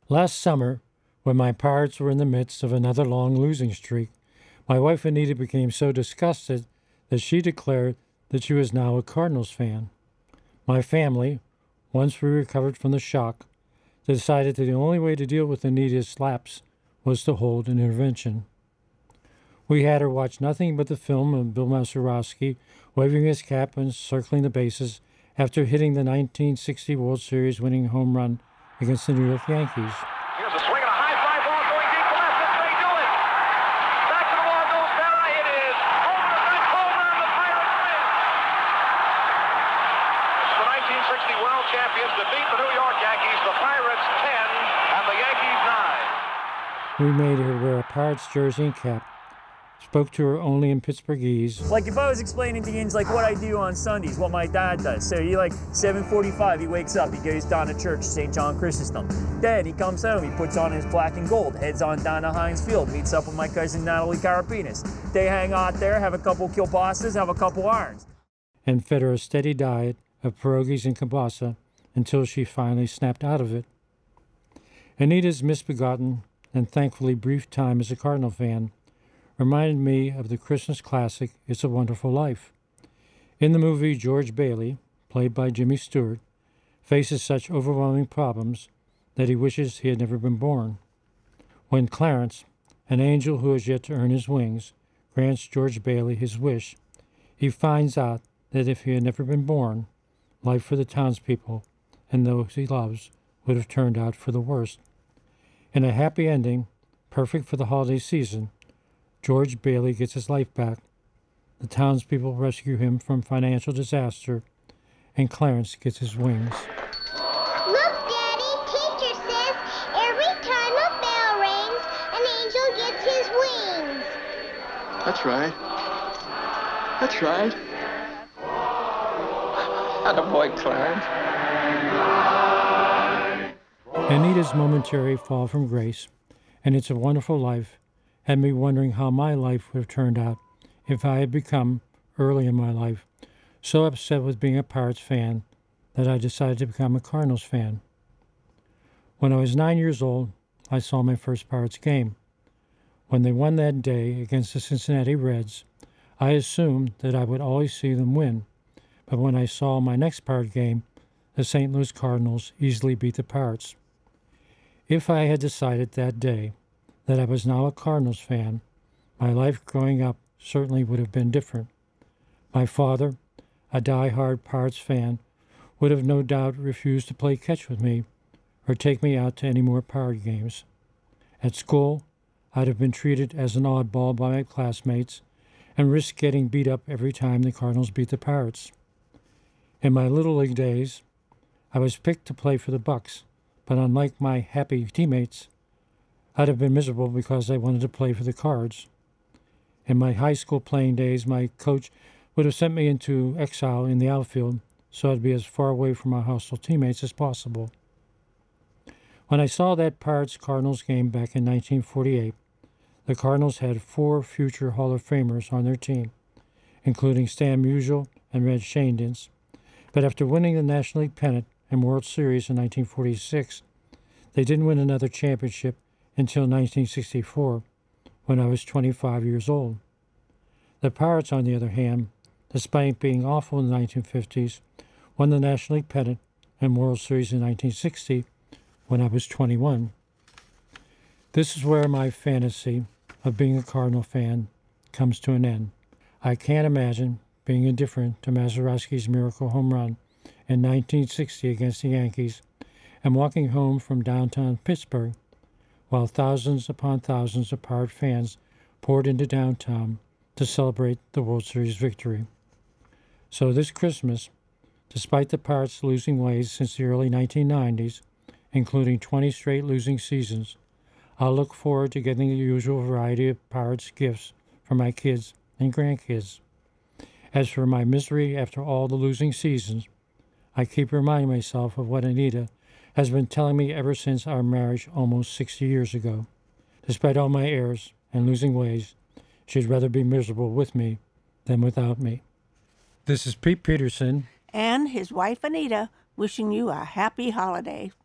Last summer, when my Pirates were in the midst of another long losing streak, my wife Anita became so disgusted that she declared that she was now a Cardinals fan. My family, once we recovered from the shock, decided that the only way to deal with Anita's slaps was to hold an intervention. We had her watch nothing but the film of Bill Mazeroski waving his cap and circling the bases after hitting the 1960 World Series winning home run against the New York Yankees. Here's a swing and a high fly ball going deep to left. This may do it. Back to the wall goes Berra. It is home run. The Pirates win. The 1960 World Champions defeat the New York Yankees. The Pirates 10 and the Yankees 9. We made her wear a Pirates jersey and cap, spoke to her only in Pittsburghese. Like if I was explaining to Yins like what I do on Sundays, what my dad does. So he 7:45, he wakes up, he goes down to church, St. John Chrysostom. Then he comes home, he puts on his black and gold, heads on down to Heinz Field, meets up with my cousin Natalie Carapinas. They hang out there, have a couple kielbasa's, have a couple irons. And fed her a steady diet of pierogies and kielbasa until she finally snapped out of it. Anita's misbegotten and thankfully brief time as a Cardinal fan reminded me of the Christmas classic It's a Wonderful Life. In the movie, George Bailey, played by Jimmy Stewart, faces such overwhelming problems that he wishes he had never been born. When Clarence, an angel who has yet to earn his wings, grants George Bailey his wish, he finds out that if he had never been born, life for the townspeople and those he loves would have turned out for the worst. In a happy ending, perfect for the holiday season, George Bailey gets his life back, the townspeople rescue him from financial disaster, and Clarence gets his wings. Look, Daddy, teacher says every time a bell rings, an angel gets his wings. That's right. That's right. Attaboy, Clarence. Anita's momentary fall from grace, and It's a Wonderful Life, had me wondering how my life would have turned out if I had become, early in my life, so upset with being a Pirates fan that I decided to become a Cardinals fan. When I was 9 years old, I saw my first Pirates game. When they won that day against the Cincinnati Reds, I assumed that I would always see them win, but when I saw my next Pirate game, the St. Louis Cardinals easily beat the Pirates. If I had decided that day that I was now a Cardinals fan, my life growing up certainly would have been different. My father, a die-hard Pirates fan, would have no doubt refused to play catch with me or take me out to any more Pirate games. At school, I'd have been treated as an oddball by my classmates and risked getting beat up every time the Cardinals beat the Pirates. In my Little League days, I was picked to play for the Bucks, but unlike my happy teammates, I'd have been miserable because I wanted to play for the Cards. In my high school playing days, my coach would have sent me into exile in the outfield so I'd be as far away from my hostile teammates as possible. When I saw that Pirates-Cardinals game back in 1948, the Cardinals had 4 future Hall of Famers on their team, including Stan Musial and Red Shaindens. But after winning the National League pennant and World Series in 1946, they didn't win another championship until 1964, when I was 25 years old. The Pirates, on the other hand, despite being awful in the 1950s, won the National League pennant and World Series in 1960, when I was 21. This is where my fantasy of being a Cardinal fan comes to an end. I can't imagine being indifferent to Mazeroski's miracle home run in 1960 against the Yankees and walking home from downtown Pittsburgh while thousands upon thousands of Pirate fans poured into downtown to celebrate the World Series victory. So this Christmas, despite the Pirates' losing ways since the early 1990s, including 20 straight losing seasons, I'll look forward to getting the usual variety of Pirates gifts for my kids and grandkids. As for my misery after all the losing seasons, I keep reminding myself of what Anita has been telling me ever since our marriage almost 60 years ago. Despite all my errors and losing ways, she'd rather be miserable with me than without me. This is Pete Peterson and his wife Anita wishing you a happy holiday.